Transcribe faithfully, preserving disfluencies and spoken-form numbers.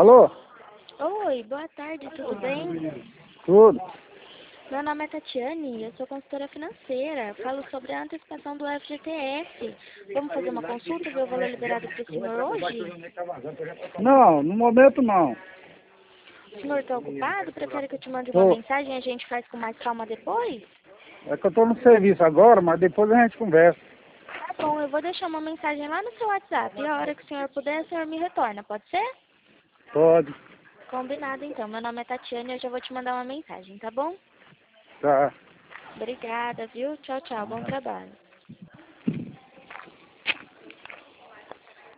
Alô? Oi, boa tarde, tudo bem? Tudo. Meu nome é Tatiane, eu sou consultora financeira. Falo sobre a antecipação do F G T S. Vamos fazer uma consulta, ver o valor liberado para o senhor hoje? Não, no momento não. O senhor está ocupado? Prefere que eu te mande uma Tô. mensagem e a gente faz com mais calma depois? É que eu tô no serviço agora, mas depois a gente conversa. Tá bom, eu vou deixar uma mensagem lá no seu WhatsApp. E a hora que o senhor puder, o senhor me retorna, pode ser? Pode. Combinado então. Meu nome é Tatiane e eu já vou te mandar uma mensagem, tá bom? Tá. Obrigada, viu? Tchau, tchau. Bom trabalho.